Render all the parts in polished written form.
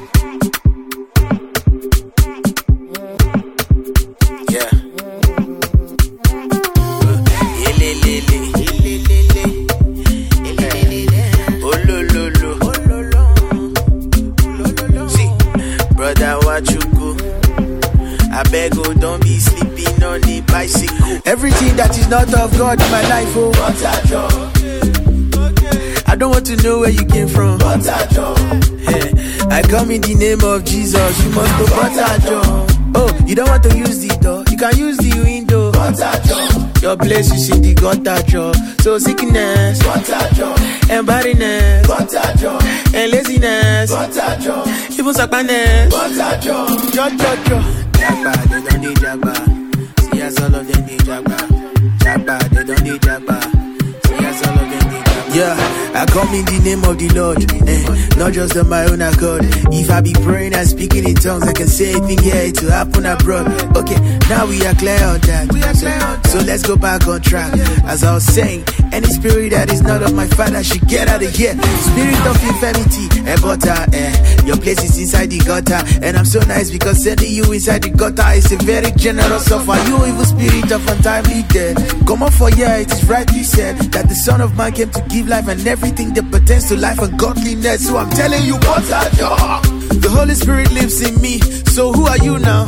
Yeah. See, brother, what you go? I beg, oh, don't be sleeping on the bicycle. Everything that is not of God in my life, oh, I don't want to know where you came from. I come in the name of Jesus, you must go Batajo. Oh, you don't want to use the door, you can use the window. Your place is in the gutter jaw. So sickness, and barrenness, and laziness, even sadness, Jabba, they don't need Jabba. See us all of them need Jabba. Jabba, they don't need Jabba. See us all of them need Jabba. Yeah, I come in the name of the Lord, not just on my own accord. If I be praying and speaking in tongues, I can say anything here, it will happen abroad. Okay, now we are clear on that. So let's go back on track. As I was saying, any spirit that is not of my father should get out of here. Spirit of infirmity, your place is inside the gutter. And I'm so nice because sending you inside the gutter is a very generous offer. You evil spirit of untimely death, come on for yeah, it is rightly said that the Son of Man came to give life and everything that pertains to life and godliness. So I'm telling you, the Holy Spirit lives in me. So who are you now?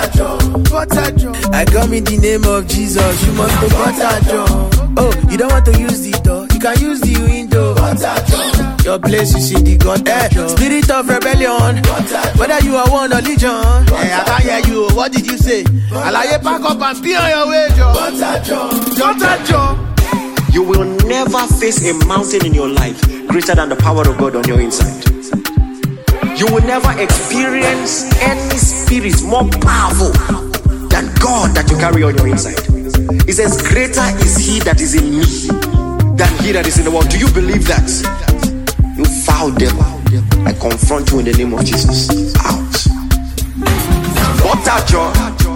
I come in the name of Jesus, you must go Batajo. Oh, you don't want to use the door, you can use the window. Your place is in the gutter. Spirit of rebellion, whether you are one or legion. Hey, I can't hear you, what did you say? Alaye, pack up and be on your way, Joe. Batajo. You will never face a mountain in your life greater than the power of God on your inside. You will never experience any spirit more powerful than God that you carry on your inside. It says, greater is he that is in me than he that is in the world. Do you believe that? You foul devil, I confront you in the name of Jesus. Out. Batajo.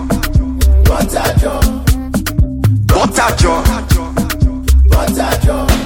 Batajo. Batajo. Batajo.